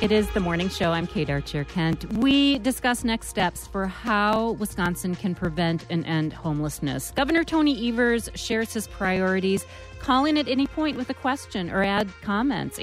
It is the morning show. I'm Kate Archer-Kent. We discuss next steps for how Wisconsin can prevent and end homelessness. Governor Tony Evers shares his priorities. Call in at any point with a question or add comments.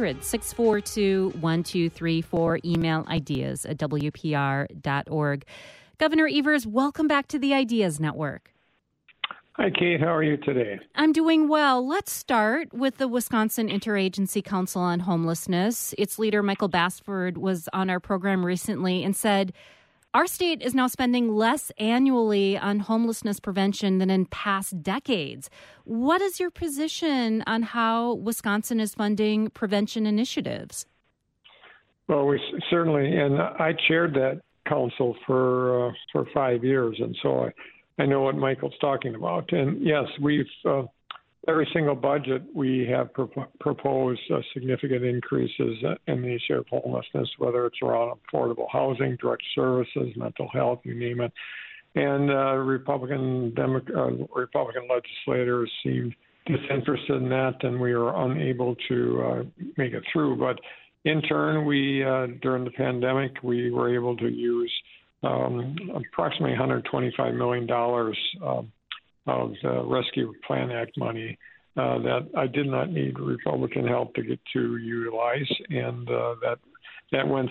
800-642-1234. Email ideas@wpr.org. Governor Evers, welcome back to the Ideas Network. Hi, Kate. How are you today? I'm doing well. Let's start with the Wisconsin Interagency Council on Homelessness. Its leader, Michael Basford, was on our program recently and said, our state is now spending less annually on homelessness prevention than in past decades. What is your position on how Wisconsin is funding prevention initiatives? Well, we certainly, and I chaired that council for 5 years, and so I know what Michael's talking about. And yes, we've every single budget we have proposed significant increases in the issue of homelessness, whether it's around affordable housing, direct services, mental health, you name it. And Republican legislators seemed disinterested in that, and we were unable to make it through. But in turn, we during the pandemic, we were able to use approximately $125 million of the Rescue Plan Act money that I did not need Republican help to get to utilize, and that went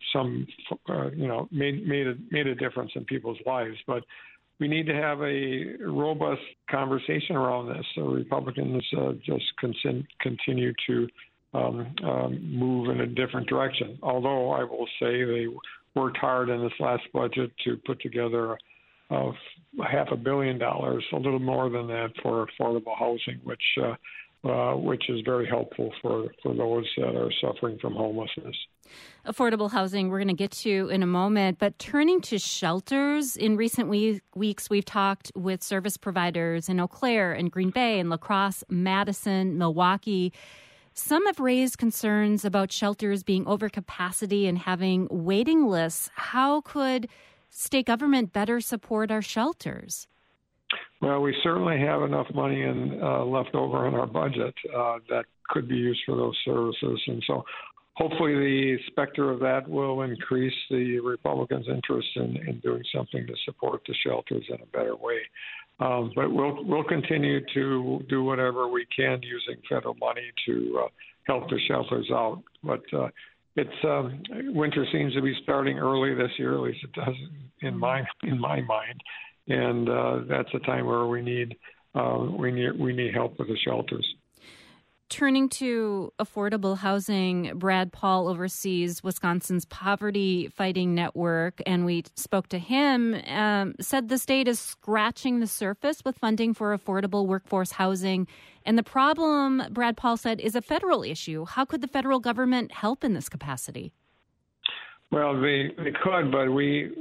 made a difference in people's lives. But we need to have a robust conversation around this. So Republicans just continue to move in a different direction. Although I will say they worked hard in this last budget to put together $500 million, a little more than that, for affordable housing, which is very helpful for those that are suffering from homelessness. Affordable housing we're going to get to in a moment, but turning to shelters, in recent weeks we've talked with service providers in Eau Claire and Green Bay and La Crosse, Madison, Milwaukee. Some have raised concerns about shelters being over capacity and having waiting lists. How could state government better support our shelters? Well, we certainly have enough money left over in our budget that could be used for those services. And so hopefully the specter of that will increase the Republicans' interest in doing something to support the shelters in a better way. But we'll continue to do whatever we can using federal money to help the shelters out. But winter seems to be starting early this year, at least it does in my mind, and that's a time where we need help with the shelters. Turning to affordable housing, Brad Paul oversees Wisconsin's Poverty Fighting Network, and we spoke to him, said the state is scratching the surface with funding for affordable workforce housing. And the problem, Brad Paul said, is a federal issue. How could the federal government help in this capacity? Well, they could, but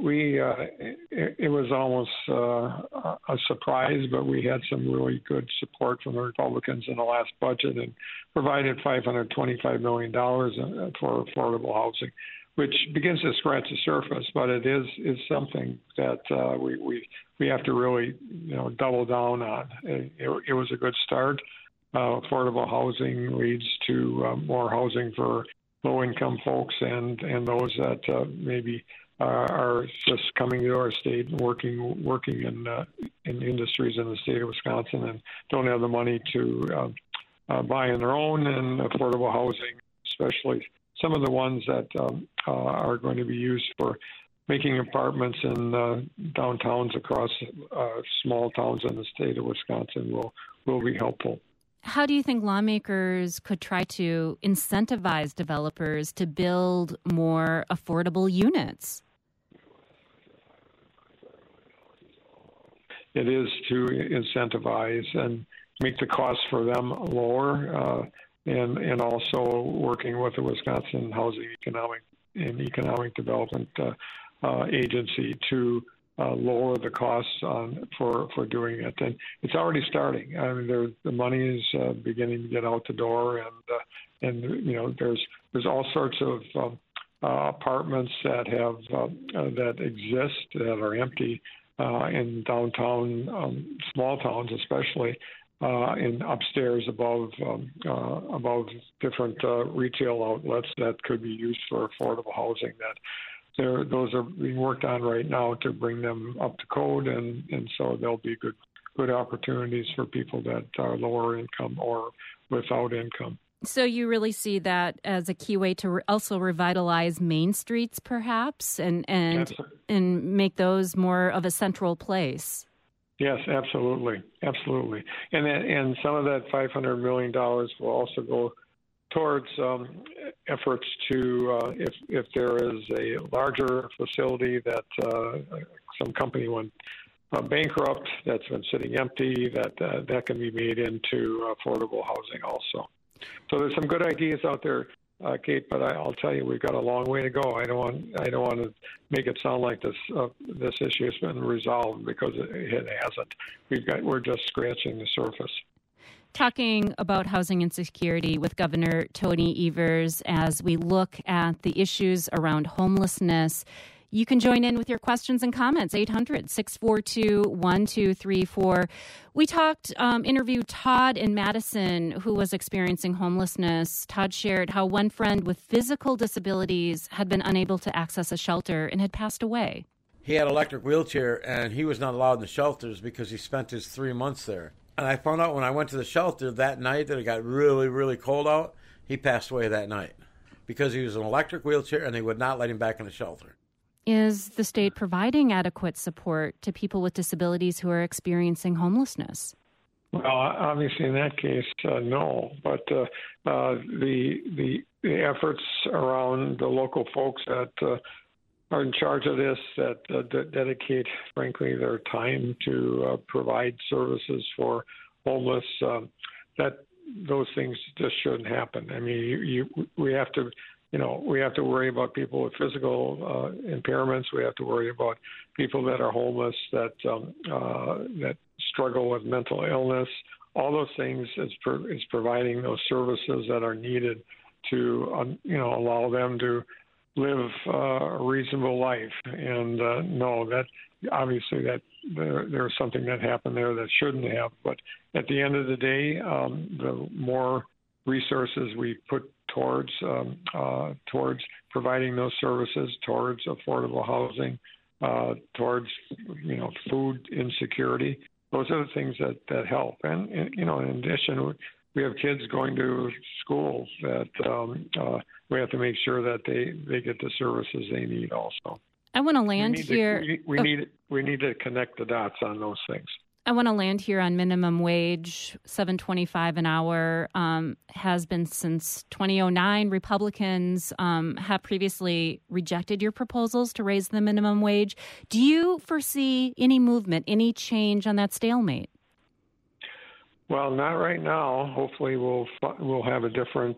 it was almost a surprise, but we had some really good support from the Republicans in the last budget and provided $525 million for affordable housing, which begins to scratch the surface, but it is something that we have to really double down on. It was a good start. Affordable housing leads to more housing for low-income folks and those that maybe are just coming to our state and working in industries in the state of Wisconsin and don't have the money to buy on their own. And affordable housing, especially some of the ones that are going to be used for making apartments in downtowns across small towns in the state of Wisconsin, will be helpful. How do you think lawmakers could try to incentivize developers to build more affordable units? It is to incentivize and make the costs for them lower, and also working with the Wisconsin Housing Economic Development Agency to lower the costs for doing it. And it's already starting. I mean, the money is beginning to get out the door, and there's all sorts of apartments that exist that are empty in downtown, small towns especially, in upstairs above different retail outlets that could be used for affordable housing. Those are being worked on right now to bring them up to code, and so there'll be good opportunities for people that are lower income or without income. So you really see that as a key way to also revitalize main streets, perhaps, and make those more of a central place. Yes, absolutely. And some of that $500 million will also go towards efforts to, if there is a larger facility that some company went bankrupt, that's been sitting empty, that can be made into affordable housing also. So there's some good ideas out there, Kate, but I'll tell you, we've got a long way to go. I don't want to make it sound like this issue has been resolved, because it hasn't. We're just scratching the surface. Talking about housing insecurity with Governor Tony Evers as we look at the issues around homelessness. You can join in with your questions and comments, 800-642-1234. We interviewed Todd in Madison, who was experiencing homelessness. Todd shared how one friend with physical disabilities had been unable to access a shelter and had passed away. He had an electric wheelchair, and he was not allowed in the shelters because he spent his 3 months there. And I found out when I went to the shelter that night that it got really, really cold out, he passed away that night because he was in an electric wheelchair and they would not let him back in the shelter. Is the state providing adequate support to people with disabilities who are experiencing homelessness? Well, obviously in that case, no. But the efforts around the local folks that are in charge of this, that dedicate, frankly, their time to provide services for homeless, that those things just shouldn't happen. I mean, we have to. We have to worry about people with physical impairments. We have to worry about people that are homeless, that struggle with mental illness. All those things is providing those services that are needed to allow them to live a reasonable life. And no, that obviously that there's something that happened there that shouldn't have. But at the end of the day, the more resources we put towards providing those services, towards affordable housing, towards food insecurity. Those are the things that help. And in addition, we have kids going to schools that we have to make sure that they get the services they need also. I want to land here. We need to connect the dots on those things. I want to land here on minimum wage. $7.25 an hour has been since 2009. Republicans have previously rejected your proposals to raise the minimum wage. Do you foresee any movement, any change on that stalemate? Well, not right now. Hopefully, we'll have a different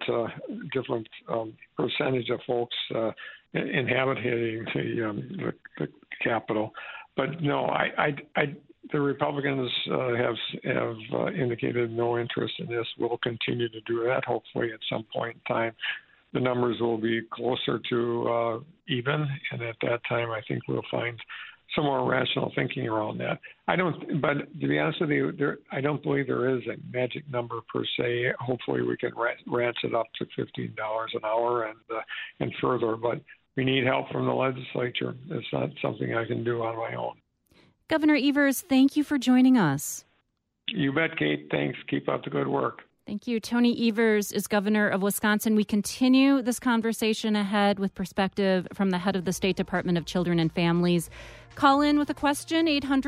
percentage of folks inhabiting the Capitol. But no, the Republicans have indicated no interest in this. We'll continue to do that. Hopefully, at some point in time, the numbers will be closer to even, and at that time, I think we'll find some more rational thinking around that. But to be honest with you, I don't believe there is a magic number per se. Hopefully, we can ratchet up to $15 an hour and further. But we need help from the legislature. It's not something I can do on my own. Governor Evers, thank you for joining us. You bet, Kate. Thanks. Keep up the good work. Thank you. Tony Evers is governor of Wisconsin. We continue this conversation ahead with perspective from the head of the State Department of Children and Families. Call in with a question,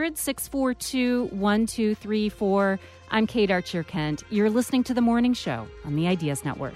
800-642-1234. I'm Kate Archer-Kent. You're listening to The Morning Show on the Ideas Network.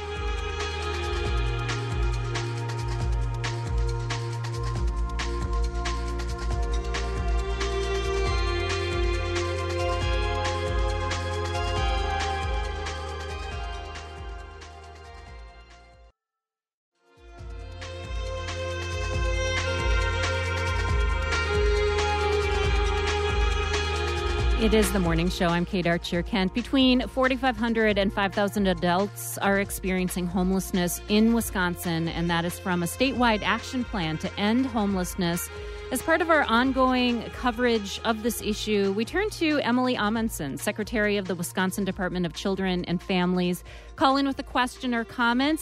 It is The Morning Show. I'm Kate Archer-Kent. Between 4,500 and 5,000 adults are experiencing homelessness in Wisconsin, and that is from a statewide action plan to end homelessness As part of our ongoing coverage of this issue, we turn to Emily Amundsen, Secretary of the Wisconsin Department of Children and Families. Call in with a question or comments,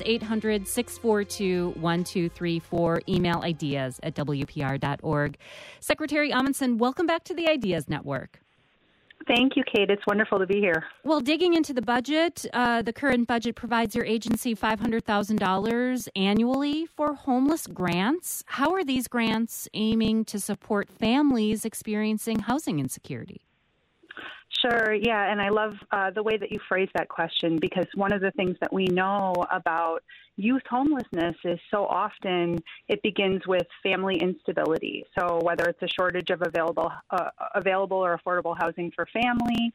800-642-1234. Email ideas@wpr.org. Secretary Amundsen, welcome back to the Ideas Network. Thank you, Kate. It's wonderful to be here. Well, digging into the budget, the current budget provides your agency $500,000 annually for homeless grants. How are these grants aiming to support families experiencing housing insecurity? Sure, yeah, and I love the way that you phrase that question, because one of the things that we know about youth homelessness is so often it begins with family instability. So whether it's a shortage of available or affordable housing for family,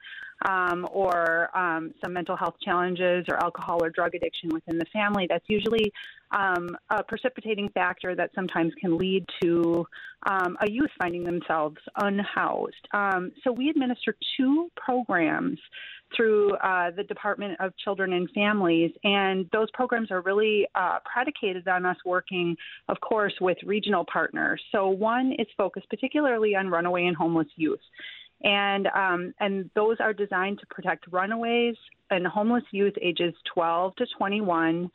or some mental health challenges or alcohol or drug addiction within the family, that's usually a precipitating factor that sometimes can lead to a youth finding themselves unhoused. So we administer 2 programs through the Department of Children and Families, and those programs are really predicated on us working, of course, with regional partners. So one is focused particularly on runaway and homeless youth. And those are designed to protect runaways and homeless youth ages 12 to 21.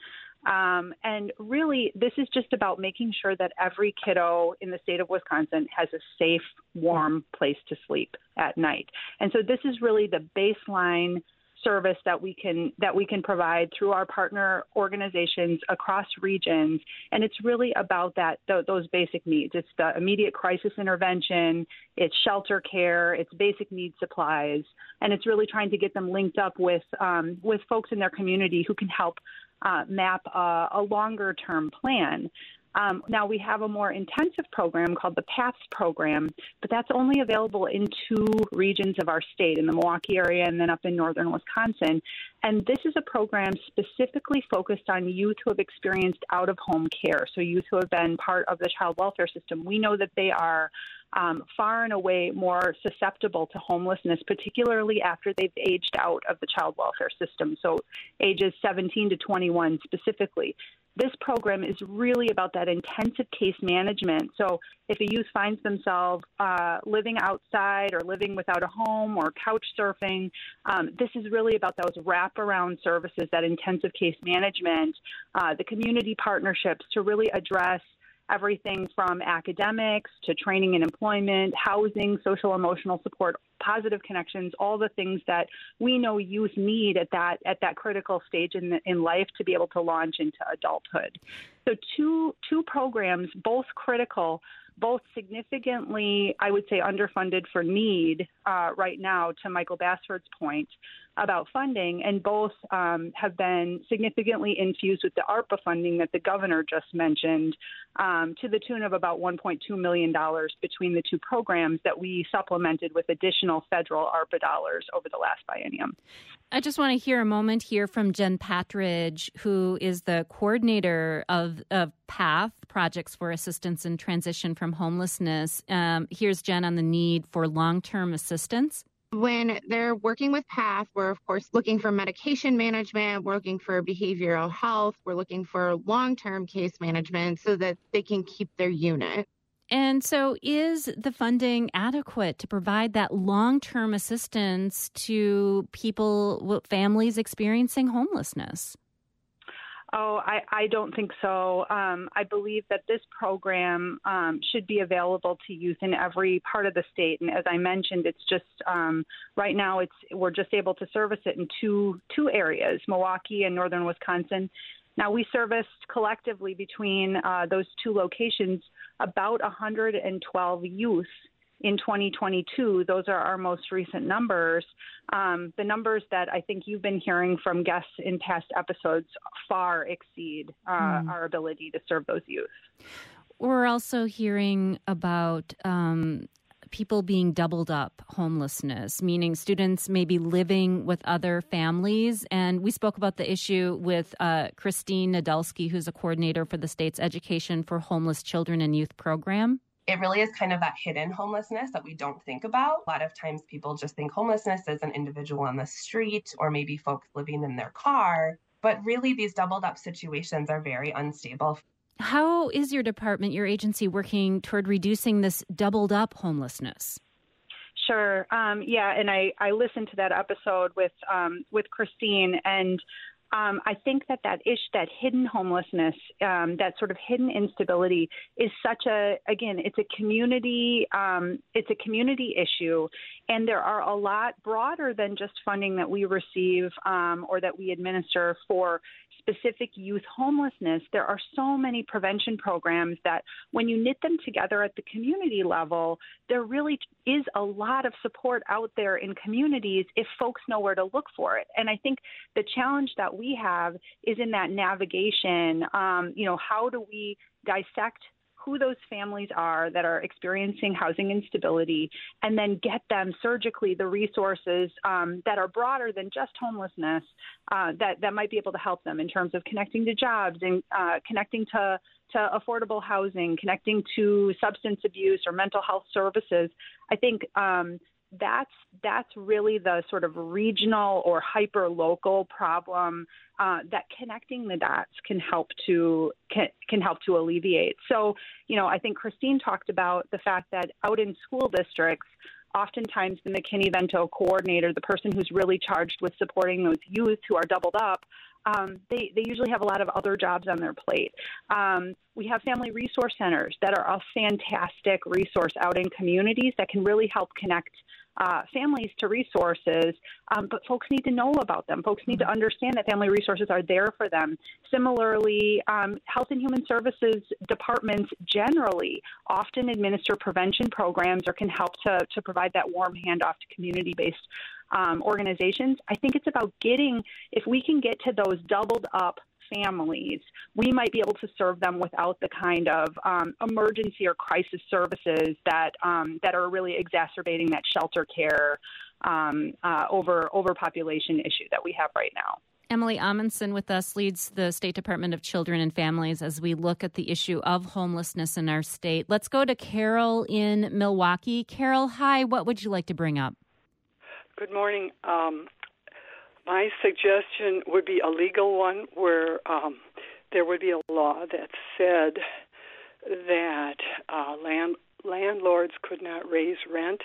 And really, this is just about making sure that every kiddo in the state of Wisconsin has a safe, warm place to sleep at night. And so this is really the baseline service that we can provide through our partner organizations across regions. And it's really about those basic needs. It's the immediate crisis intervention, it's shelter care, it's basic need supplies, and it's really trying to get them linked up with folks in their community who can help map a longer-term plan. Now, we have a more intensive program called the PATHS program, but that's only available in 2 regions of our state, in the Milwaukee area and then up in northern Wisconsin. And this is a program specifically focused on youth who have experienced out-of-home care, so youth who have been part of the child welfare system. We know that they are far and away more susceptible to homelessness, particularly after they've aged out of the child welfare system, so ages 17 to 21 specifically. This program is really about that intensive case management. So if a youth finds themselves living outside or living without a home or couch surfing, this is really about those wraparound services, that intensive case management, the community partnerships to really address everything from academics to training and employment, housing, social emotional support, positive connections, all the things that we know youth need at that critical stage in life to be able to launch into adulthood. So two programs, both critical, both significantly, I would say, underfunded for need right now, to Michael Bassford's point about funding, and both have been significantly infused with the ARPA funding that the governor just mentioned, to the tune of about $1.2 million between the 2 programs that we supplemented with additional federal ARPA dollars over the last biennium. I just want to hear a moment here from Jen Patridge, who is the coordinator of PATH, Projects for Assistance in Transition from Homelessness. Here's Jen on the need for long-term assistance. When they're working with PATH, we're, of course, looking for medication management, we're looking for behavioral health, we're looking for long-term case management so that they can keep their unit. And so is the funding adequate to provide that long-term assistance to people, families experiencing homelessness? Oh, I don't think so. I believe that this program should be available to youth in every part of the state. And as I mentioned, it's just right now we're just able to service it in two areas, Milwaukee and northern Wisconsin. Now, we serviced collectively between those 2 locations about 112 youth in 2022. Those are our most recent numbers. The numbers that I think you've been hearing from guests in past episodes far exceed our ability to serve those youth. We're also hearing about people being doubled up homelessness, meaning students may be living with other families. And we spoke about the issue with Christine Nadolski, who's a coordinator for the state's Education for Homeless Children and Youth program. It really is kind of that hidden homelessness that we don't think about. A lot of times people just think homelessness is an individual on the street or maybe folks living in their car. But really, these doubled up situations are very unstable. How is your department, your agency, working toward reducing this doubled up homelessness? Sure. And I listened to that episode with Christine, and I think that hidden homelessness, that sort of hidden instability, is it's a community issue, and there are a lot broader than just funding that we receive or that we administer for specific youth homelessness. There are so many prevention programs that when you knit them together at the community level, there really is a lot of support out there in communities if folks know where to look for it. And I think the challenge that we have is in that navigation. How do we dissect who those families are that are experiencing housing instability, and then get them surgically the resources that are broader than just homelessness that might be able to help them in terms of connecting to jobs and connecting to affordable housing, connecting to substance abuse or mental health services. I think that's really the sort of regional or hyper-local problem that connecting the dots can help to alleviate. So, I think Christine talked about the fact that out in school districts, oftentimes the McKinney-Vento coordinator, the person who's really charged with supporting those youth who are doubled up, they usually have a lot of other jobs on their plate. We have family resource centers that are a fantastic resource out in communities that can really help connect families to resources, but folks need to know about them. Folks need to understand that family resources are there for them. Similarly, Health and Human Services departments generally often administer prevention programs or can help to provide that warm handoff to community-based organizations. I think it's about if we can get to those doubled up families, we might be able to serve them without the kind of emergency or crisis services that are really exacerbating that shelter care overpopulation issue that we have right now. Emily Amundsen with us leads the State Department of Children and Families as we look at the issue of homelessness in our state. Let's go to Carol in Milwaukee. Carol, hi. What would you like to bring up? Good morning. My suggestion would be a legal one where there would be a law that said that landlords could not raise rent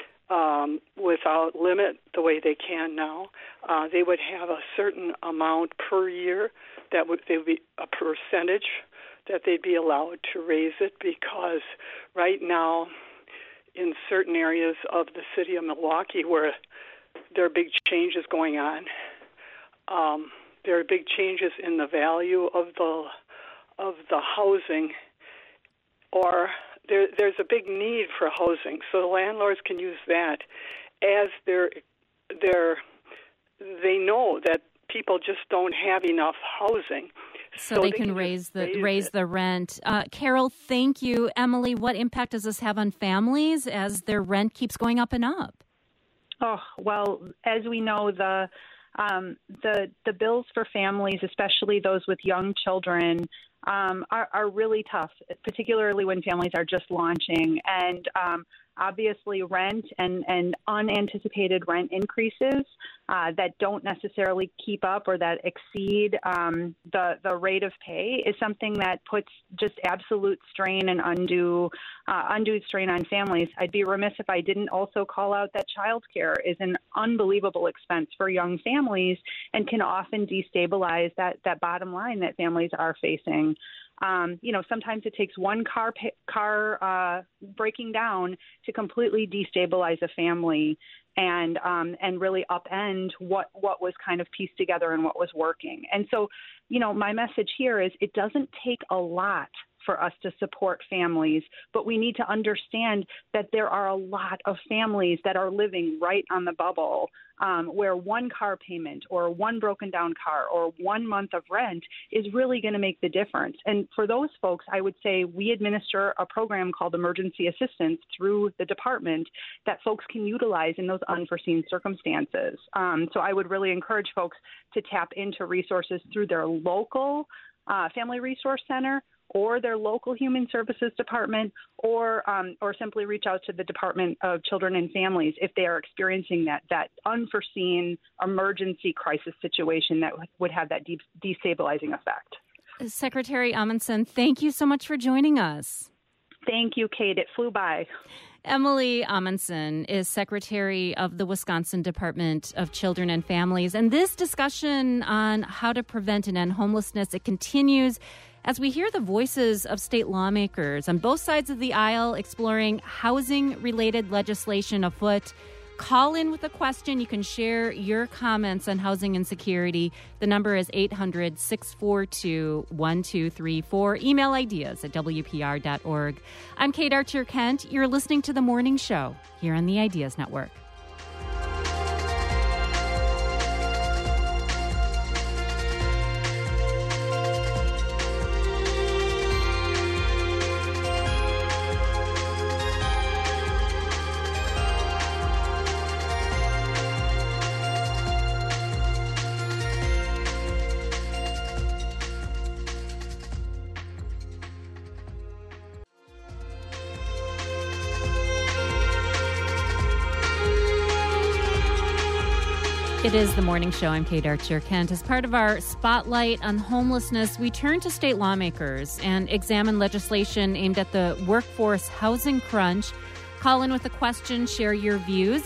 without limit the way they can now. They would have a certain amount per year there would be a percentage that they'd be allowed to raise it, because right now in certain areas of the city of Milwaukee where there are big changes going on, there are big changes in the value of the housing, or there's a big need for housing. So the landlords can use that as they know that people just don't have enough housing. So they can raise the rent. Carol, thank you. Emily, what impact does this have on families as their rent keeps going up and up? Oh, well, as we know, the bills for families, especially those with young children, are really tough, particularly when families are just launching. And obviously rent and unanticipated rent increases that don't necessarily keep up or that exceed the rate of pay is something that puts just absolute strain and undue strain on families. I'd be remiss if I didn't also call out that childcare is an unbelievable expense for young families and can often destabilize that bottom line that families are facing. Sometimes it takes one car breaking down to completely destabilize a family and really upend what was kind of pieced together and what was working. And so, my message here is it doesn't take a lot for us to support families, but we need to understand that there are a lot of families that are living right on the bubble where one car payment or one broken down car or 1 month of rent is really going to make the difference. And for those folks, I would say we administer a program called Emergency Assistance through the department that folks can utilize in those unforeseen circumstances. So I would really encourage folks to tap into resources through their local Family Resource Center or their local Human Services Department, or simply reach out to the Department of Children and Families if they are experiencing that unforeseen emergency crisis situation that would have that destabilizing effect. Secretary Amundsen, thank you so much for joining us. Thank you, Kate. It flew by. Emily Amundsen is Secretary of the Wisconsin Department of Children and Families. And this discussion on how to prevent and end homelessness, it continues as we hear the voices of state lawmakers on both sides of the aisle exploring housing-related legislation afoot. Call in with a question. You can share your comments on housing insecurity. The number is 800-642-1234. Email ideas at WPR.org. I'm Kate Archer-Kent. You're listening to The Morning Show here on the Ideas Network. It is The Morning Show. I'm Kate Archer-Kent. As part of our spotlight on homelessness, we turn to state lawmakers and examine legislation aimed at the workforce housing crunch. Call in with a question, share your views,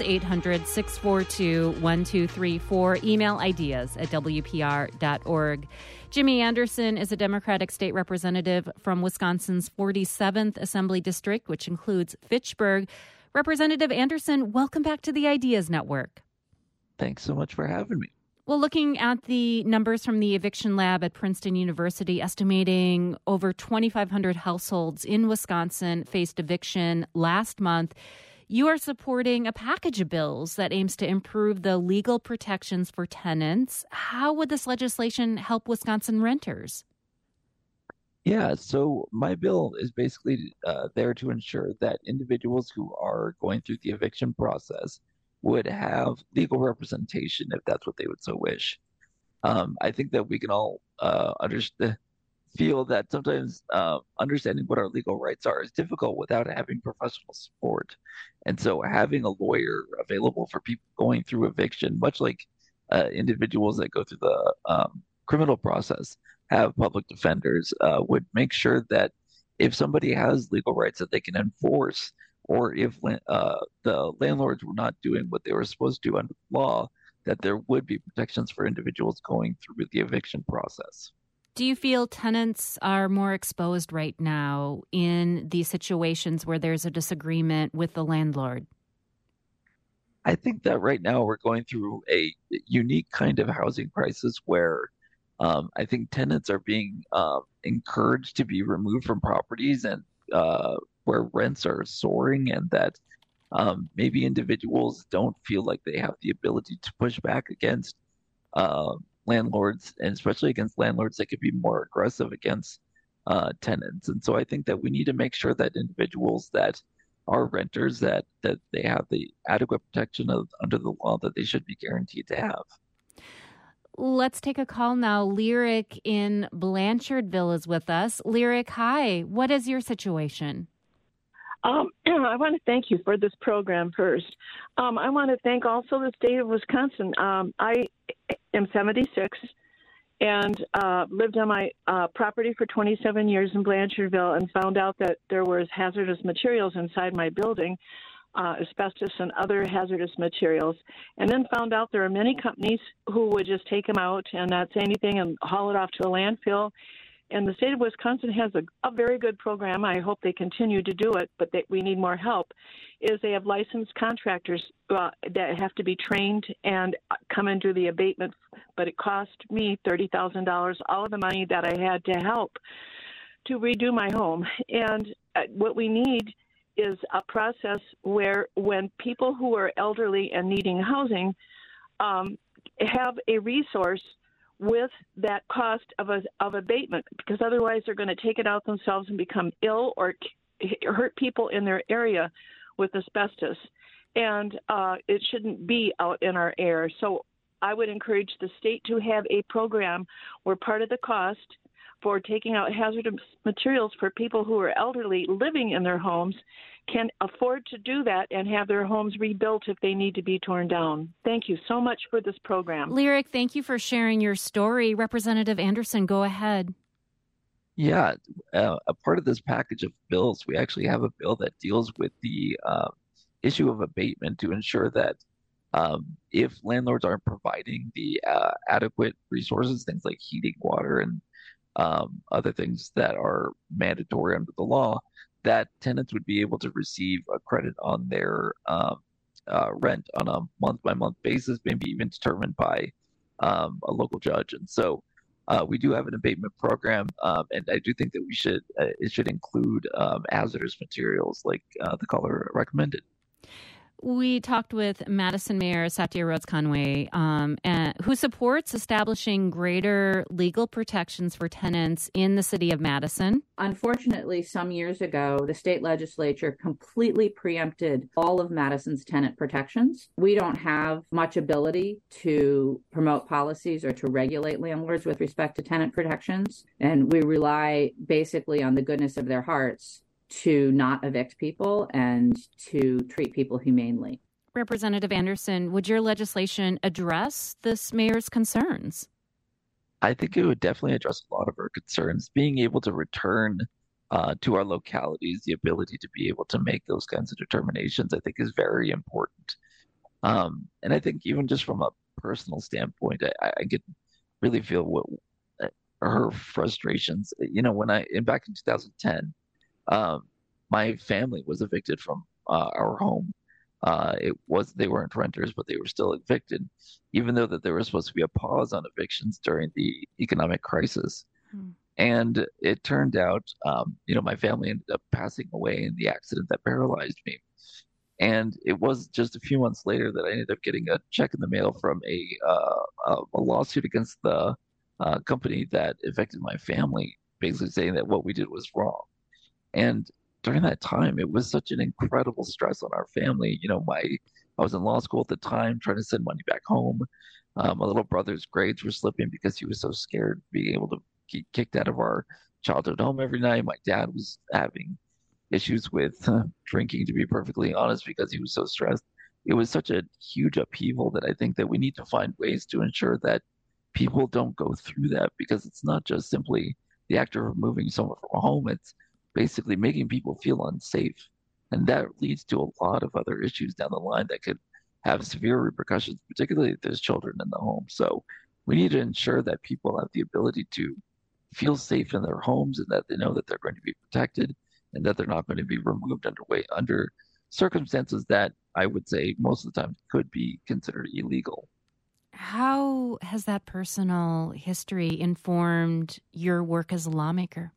800-642-1234. Email ideas at WPR.org. Jimmy Anderson is a Democratic state representative from Wisconsin's 47th Assembly District, which includes Fitchburg. Representative Anderson, welcome back to the Ideas Network. Thanks so much for having me. Well, looking at the numbers from the eviction lab at Princeton University, estimating over 2,500 households in Wisconsin faced eviction last month, you are supporting a package of bills that aims to improve the legal protections for tenants. How would this legislation help Wisconsin renters? Yeah, so my bill is basically there to ensure that individuals who are going through the eviction process would have legal representation if that's what they would so wish. I think that we can all feel that sometimes understanding what our legal rights are is difficult without having professional support. And so having a lawyer available for people going through eviction, much like individuals that go through the criminal process, have public defenders, would make sure that if somebody has legal rights that they can enforce, or if the landlords were not doing what they were supposed to do under the law, that there would be protections for individuals going through the eviction process. Do you feel tenants are more exposed right now in these situations where there's a disagreement with the landlord? I think that right now we're going through a unique kind of housing crisis where I think tenants are being encouraged to be removed from properties and where rents are soaring, and that maybe individuals don't feel like they have the ability to push back against landlords, and especially against landlords that could be more aggressive against tenants. And so I think that we need to make sure that individuals that are renters, that they have the adequate protection under the law that they should be guaranteed to have. Let's take a call now. Lyric in Blanchardville is with us. Lyric, hi. What is your situation? I want to thank you for this program first. I want to thank also the state of Wisconsin. I am 76 and lived on my property for 27 years in Blanchardville and found out that there was hazardous materials inside my building, asbestos and other hazardous materials, and then found out there are many companies who would just take them out and not say anything and haul it off to a landfill. And the state of Wisconsin has a very good program. I hope they continue to do it, but we need more help. Is they have licensed contractors that have to be trained and come and do the abatement. But it cost me $30,000, all of the money that I had to help to redo my home. And what we need is a process where when people who are elderly and needing housing have a resource with that cost of abatement, because otherwise they're going to take it out themselves and become ill or hurt people in their area with asbestos. And it shouldn't be out in our air. So I would encourage the state to have a program where part of the cost for taking out hazardous materials for people who are elderly living in their homes can afford to do that and have their homes rebuilt if they need to be torn down. Thank you so much for this program. Lyric, thank you for sharing your story. Representative Anderson, go ahead. Yeah, a part of this package of bills, we actually have a bill that deals with the issue of abatement to ensure that if landlords aren't providing the adequate resources, things like heating, water, and other things that are mandatory under the law, that tenants would be able to receive a credit on their rent on a month-by-month basis, maybe even determined by a local judge. And so we do have an abatement program, and I do think that it should include hazardous materials like the caller recommended. We talked with Madison Mayor Satya Rhodes Conway, who supports establishing greater legal protections for tenants in the city of Madison. Unfortunately, some years ago, the state legislature completely preempted all of Madison's tenant protections. We don't have much ability to promote policies or to regulate landlords with respect to tenant protections, and we rely basically on the goodness of their hearts to not evict people and to treat people humanely. Representative Anderson, would your legislation address this mayor's concerns? I think it would definitely address a lot of our concerns. Being able to return to our localities, the ability to be able to make those kinds of determinations, I think is very important. And I think even just from a personal standpoint, I could really feel what her frustrations. Back in 2010, my family was evicted from our home. They weren't renters, but they were still evicted, even though that there was supposed to be a pause on evictions during the economic crisis. And it turned out, my family ended up passing away in the accident that paralyzed me. And it was just a few months later that I ended up getting a check in the mail from a lawsuit against the company that evicted my family, basically saying that what we did was wrong. And during that time, it was such an incredible stress on our family. I was in law school at the time, trying to send money back home. My little brother's grades were slipping because he was so scared of being able to get kicked out of our childhood home every night. My dad was having issues with drinking, to be perfectly honest, because he was so stressed. It was such a huge upheaval that I think that we need to find ways to ensure that people don't go through that, because it's not just simply the act of removing someone from a home. It's basically making people feel unsafe. And that leads to a lot of other issues down the line that could have severe repercussions, particularly if there's children in the home. So we need to ensure that people have the ability to feel safe in their homes and that they know that they're going to be protected and that they're not going to be removed under circumstances that I would say most of the time could be considered illegal. How has that personal history informed your work as a lawmaker?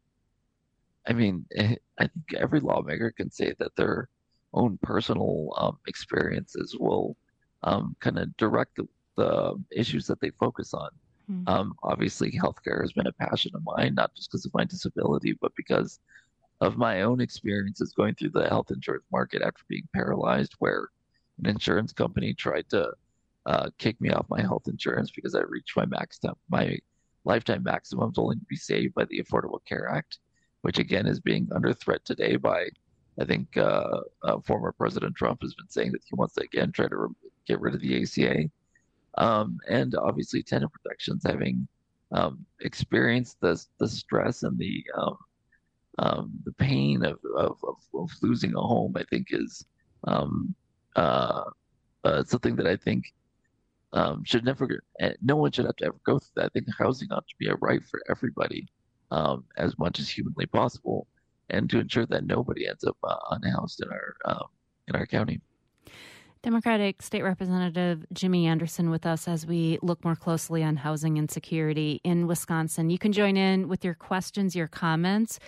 I mean, I think every lawmaker can say that their own personal experiences will kind of direct the issues that they focus on. Obviously, healthcare has been a passion of mine, not just because of my disability, but because of my own experiences going through the health insurance market after being paralyzed, where an insurance company tried to kick me off my health insurance because I reached my lifetime maximums, only to be saved by the Affordable Care Act, which again is being under threat today by, I think, former President Trump has been saying that he wants to again try to get rid of the ACA. And obviously tenant protections, having experienced the stress and the pain of losing a home, I think is something that I think no one should have to ever go through that. I think housing ought to be a right for everybody, as much as humanly possible, and to ensure that nobody ends up unhoused in our county. Democratic State Representative Jimmy Anderson with us as we look more closely on housing insecurity in Wisconsin. You can join in with your questions, your comments,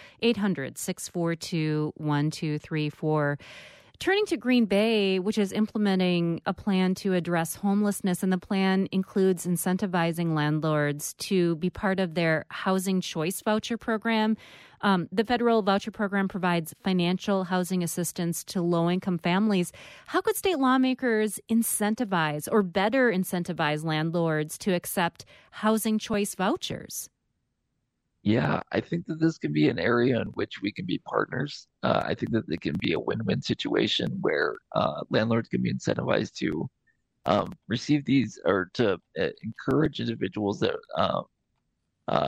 800-642-1234. Turning to Green Bay, which is implementing a plan to address homelessness, and the plan includes incentivizing landlords to be part of their Housing Choice Voucher program. The federal voucher program provides financial housing assistance to low-income families. How could state lawmakers incentivize or better incentivize landlords to accept Housing Choice Vouchers? Yeah, I think that this can be an area in which we can be partners. I think that it can be a win-win situation where landlords can be incentivized to receive these, or to encourage individuals that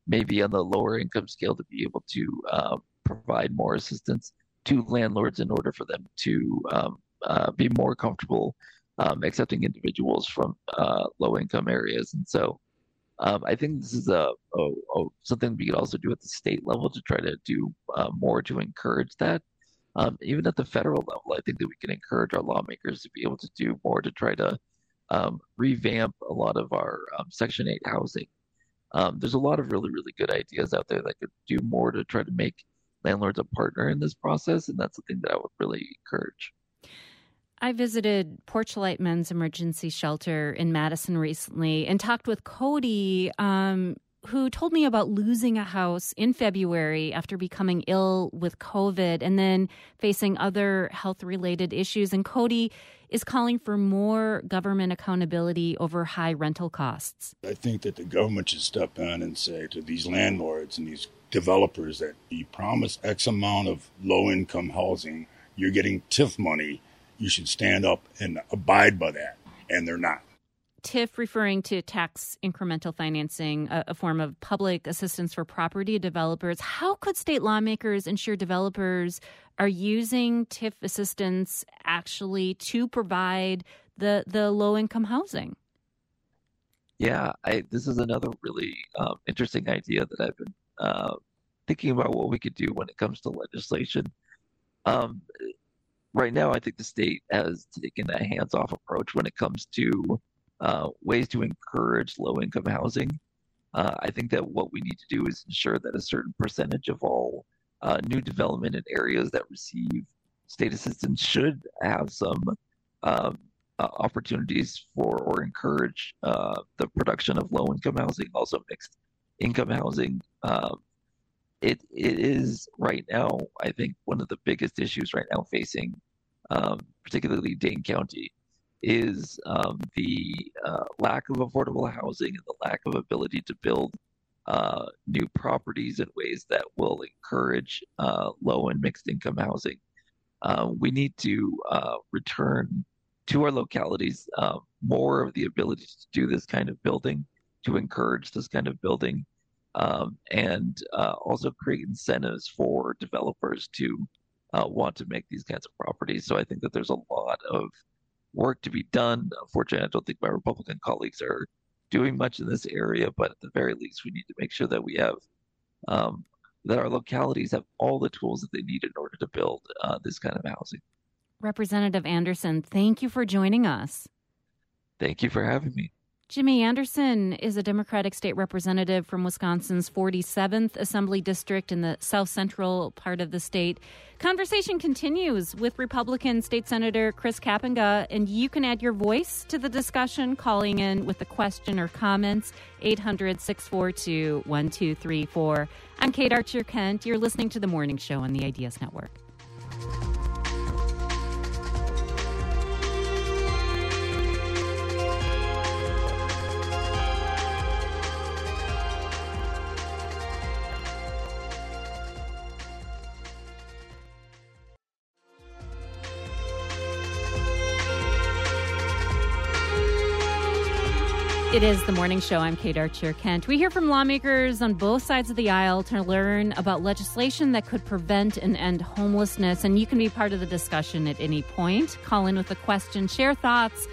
maybe on the lower income scale to be able to provide more assistance to landlords in order for them to be more comfortable accepting individuals from low income areas. And so I think this is something we could also do at the state level to try to do more to encourage that. Even at the federal level, I think that we can encourage our lawmakers to be able to do more to try to revamp a lot of our Section 8 housing. There's a lot of really, really good ideas out there that could do more to try to make landlords a partner in this process, and that's something that I would really encourage. I visited Porchlight Men's Emergency Shelter in Madison recently and talked with Cody, who told me about losing a house in February after becoming ill with COVID and then facing other health-related issues. And Cody is calling for more government accountability over high rental costs. I think that the government should step in and say to these landlords and these developers that you promise X amount of low-income housing, you're getting TIF money, you should stand up and abide by that, and they're not. TIF referring to tax incremental financing, a form of public assistance for property developers. How could state lawmakers ensure developers are using TIF assistance actually to provide the low-income housing? Yeah, this is another really interesting idea that I've been thinking about what we could do when it comes to legislation. Right now, I think the state has taken a hands-off approach when it comes to ways to encourage low-income housing. I think that what we need to do is ensure that a certain percentage of all new development in areas that receive state assistance should have some opportunities for or encourage the production of low-income housing, also mixed income housing. It is right now, I think, one of the biggest issues right now facing particularly Dane County is the lack of affordable housing and the lack of ability to build new properties in ways that will encourage low and mixed income housing. We need to return to our localities more of the ability to do this kind of building, to encourage this kind of building, and also create incentives for developers to want to make these kinds of properties. So I think that there's a lot of work to be done. Unfortunately, I don't think my Republican colleagues are doing much in this area, but at the very least, we need to make sure that we have that our localities have all the tools that they need in order to build this kind of housing. Representative Anderson, thank you for joining us. Thank you for having me. Jimmy Anderson is a Democratic state representative from Wisconsin's 47th Assembly District in the south central part of the state. Conversation continues with Republican State Senator Chris Kapenga, and you can add your voice to the discussion calling in with a question or comments, 800-642-1234. I'm Kate Archer-Kent. You're listening to The Morning Show on the Ideas Network. It is The Morning Show. I'm Kate Archer-Kent. We hear from lawmakers on both sides of the aisle to learn about legislation that could prevent and end homelessness. And you can be part of the discussion at any point. Call in with a question, share thoughts,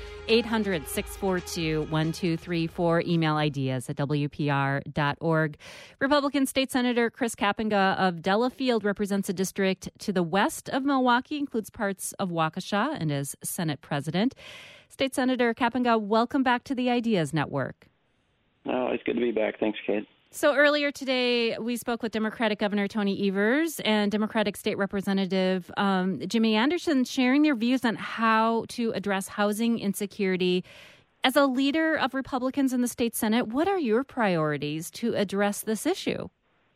800-642-1234. Email ideas at WPR.org. Republican State Senator Chris Kapenga of Delafield represents a district to the west of Milwaukee, includes parts of Waukesha, and is Senate president. State Senator Kapenga, welcome back to the Ideas Network. Oh, it's good to be back. Thanks, Kate. So earlier today, we spoke with Democratic Governor Tony Evers and Democratic State Representative Jimmy Anderson, sharing their views on how to address housing insecurity. As a leader of Republicans in the state Senate, what are your priorities to address this issue?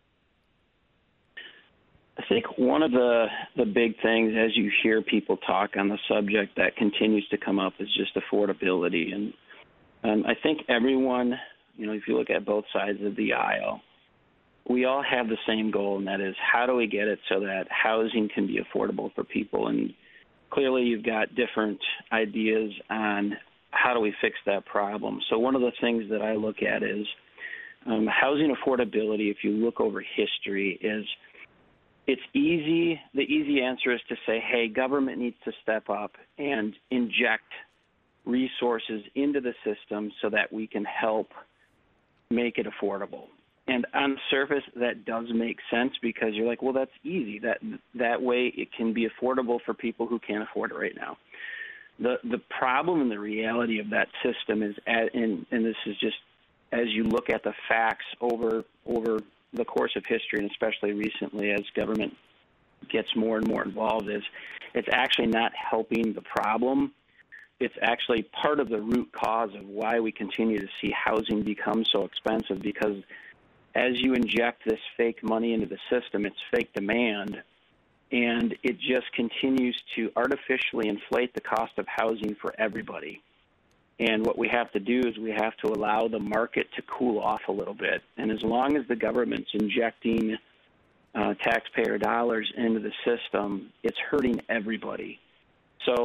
I think one of the big things, as you hear people talk on the subject, that continues to come up is just affordability. And I think everyone, if you look at both sides of the aisle, we all have the same goal, and that is how do we get it so that housing can be affordable for people? And clearly you've got different ideas on how do we fix that problem. So one of the things that I look at is housing affordability, if you look over history, it's easy. The easy answer is to say, hey, government needs to step up and inject resources into the system so that we can help make it affordable. And on the surface, that does make sense because you're like, well, that's easy. That way it can be affordable for people who can't afford it right now. The problem and the reality of that system is, and this is just as you look at the facts over the course of history, and especially recently as government gets more and more involved, is it's actually not helping the problem. It's actually part of the root cause of why we continue to see housing become so expensive, because as you inject this fake money into the system, it's fake demand, and it just continues to artificially inflate the cost of housing for everybody. And what we have to do is we have to allow the market to cool off a little bit. And as long as the government's injecting taxpayer dollars into the system, it's hurting everybody. So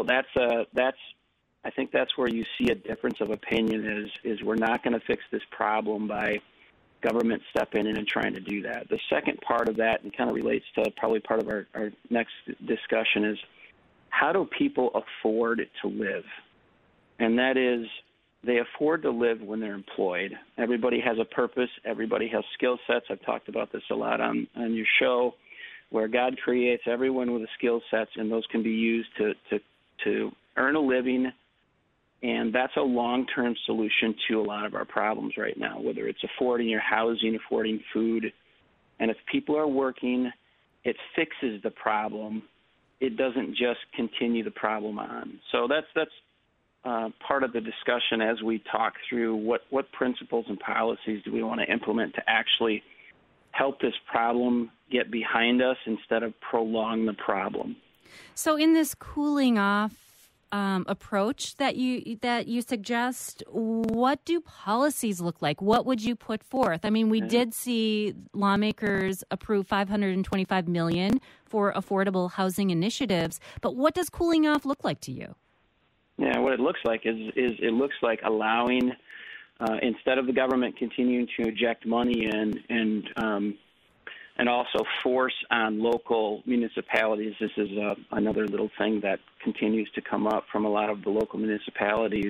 I think that's where you see a difference of opinion is we're not going to fix this problem by government stepping in and trying to do that. The second part of that, and kind of relates to probably part of our next discussion, is how do people afford to live? And that is, they afford to live when they're employed. Everybody has a purpose. Everybody has skill sets. I've talked about this a lot on your show, where God creates everyone with the skill sets, and those can be used to earn a living. And that's a long-term solution to a lot of our problems right now, whether it's affording your housing, affording food. And if people are working, it fixes the problem. It doesn't just continue the problem on. So that's part of the discussion as we talk through what principles and policies do we want to implement to actually help this problem get behind us instead of prolong the problem. So in this cooling off approach that you suggest, what do policies look like? What would you put forth? I mean, we did see lawmakers approve $525 million for affordable housing initiatives, but what does cooling off look like to you? Yeah, what it looks like is it looks like allowing, instead of the government continuing to inject money in and also force on local municipalities. This is another little thing that continues to come up from a lot of the local municipalities,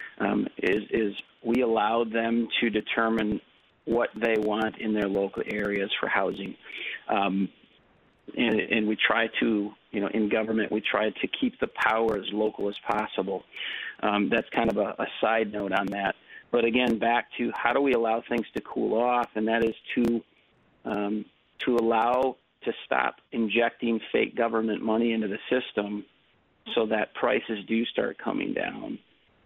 is we allow them to determine what they want in their local areas for housing. And we try to, in government, we try to keep the power as local as possible. That's kind of a side note on that. But again, back to how do we allow things to cool off, and that is to allow to stop injecting fake government money into the system so that prices do start coming down.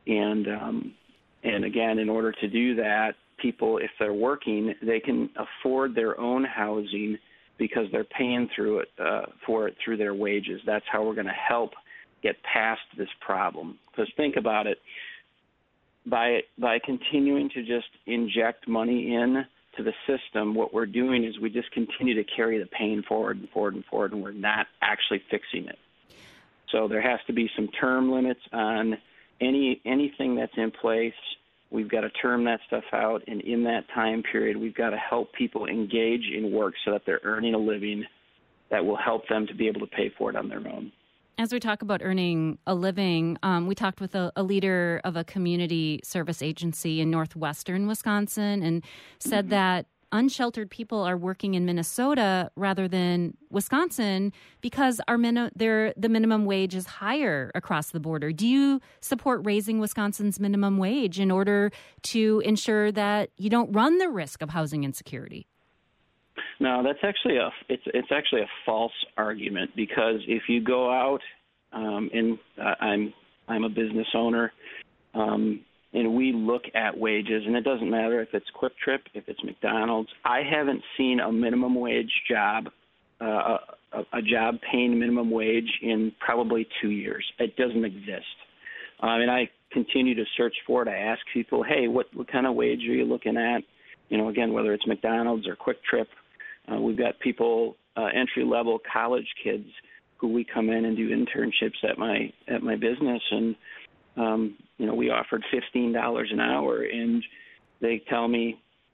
And again, in order to do that, people, if they're working, they can afford their own housing because they're paying for it through their wages. That's how we're going to help get past this problem. Because think about it, by continuing to just inject money in to the system, what we're doing is we just continue to carry the pain forward and forward and forward, and we're not actually fixing it. So there has to be some term limits on anything that's in place. We've got to term that stuff out, and in that time period, we've got to help people engage in work so that they're earning a living that will help them to be able to pay for it on their own. As we talk about earning a living, we talked with a leader of a community service agency in northwestern Wisconsin and said that unsheltered people are working in Minnesota rather than Wisconsin because the minimum wage is higher across the border. Do you support raising Wisconsin's minimum wage in order to ensure that you don't run the risk of housing insecurity? No, that's actually it's actually a false argument, because if you go out, and I'm a business owner, and we look at wages, and it doesn't matter if it's Quick Trip, if it's McDonald's. I haven't seen a minimum wage job, a job paying minimum wage in probably 2 years. It doesn't exist. And I continue to search for it. I ask people, hey, what kind of wage are you looking at? Again, whether it's McDonald's or Quick Trip. We've got people, entry-level college kids, who we come in and do internships at my business, and we offered $15 an hour, and they tell me,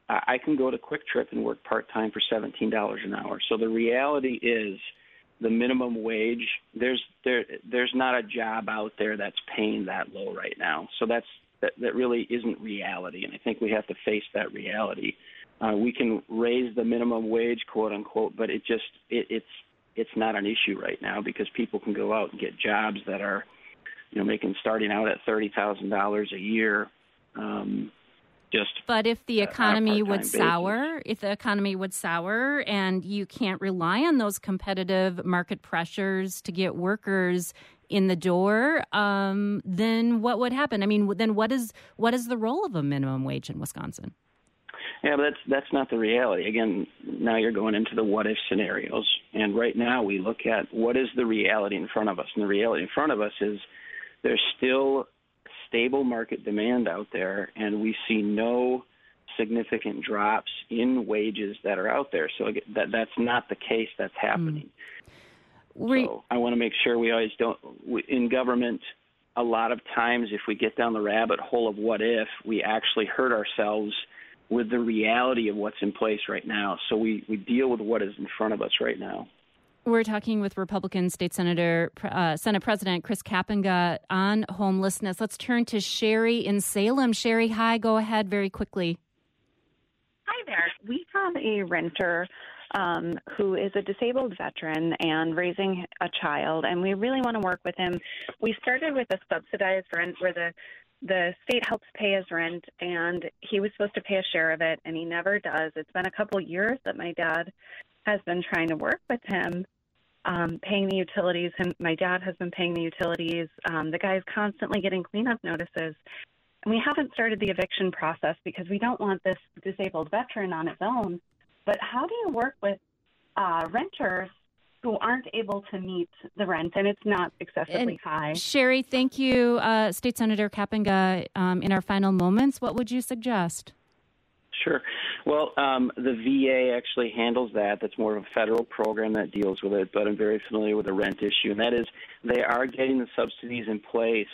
I can go to Quick Trip and work part-time for $17 an hour. So the reality is the minimum wage, there's not a job out there that's paying that low right now. So that really isn't reality, and I think we have to face that reality. We can raise the minimum wage, quote unquote, but it's not an issue right now because people can go out and get jobs that are, starting out at $30,000 a year. But if the economy would sour, basis. And you can't rely on those competitive market pressures to get workers in the door, then what would happen? I mean, then what is the role of a minimum wage in Wisconsin? Yeah, but that's not the reality. Again, now you're going into the what-if scenarios. And right now we look at what is the reality in front of us. And the reality in front of us is there's still stable market demand out there, and we see no significant drops in wages that are out there. So that's not the case that's happening. So I want to make sure we always don't – in government, a lot of times if we get down the rabbit hole of what if, we actually hurt ourselves with the reality of what's in place right now. So we deal with what is in front of us right now. We're talking with Republican State Senator, Senate President Chris Kapenga on homelessness. Let's turn to Sherry in Salem. Sherry, hi. Go ahead very quickly. Hi there. We have a renter who is a disabled veteran and raising a child, and we really want to work with him. We started with a subsidized rent where the state helps pay his rent, and he was supposed to pay a share of it, and he never does. It's been a couple years that my dad has been trying to work with him, paying the utilities, and my dad has been paying the utilities. The guy is constantly getting cleanup notices. And we haven't started the eviction process because we don't want this disabled veteran on his own. But how do you work with renters who aren't able to meet the rent, and it's not excessively high? Sherry, thank you. State Senator Kapenga, in our final moments, what would you suggest? Sure. Well, the VA actually handles that. That's more of a federal program that deals with it, but I'm very familiar with the rent issue, and that is they are getting the subsidies in place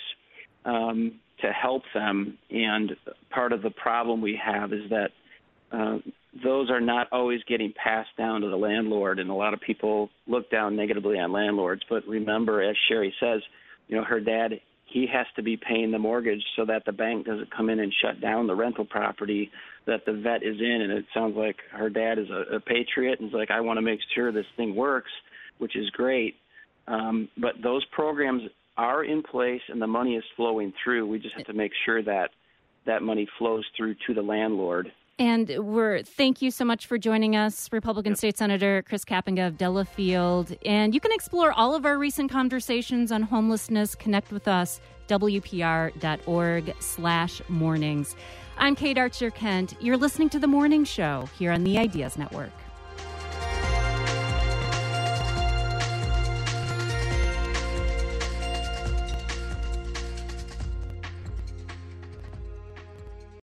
to help them, and part of the problem we have is that those are not always getting passed down to the landlord, and a lot of people look down negatively on landlords. But remember, as Sherry says, her dad, he has to be paying the mortgage so that the bank doesn't come in and shut down the rental property that the vet is in. And it sounds like her dad is a patriot and is like, I want to make sure this thing works, which is great. But those programs are in place and the money is flowing through. We just have to make sure that that money flows through to the landlord. And thank you so much for joining us, Republican State Senator Chris Kapenga of Delafield. And you can explore all of our recent conversations on homelessness. Connect with us, WPR.org/mornings. I'm Kate Archer-Kent. You're listening to The Morning Show here on the Ideas Network.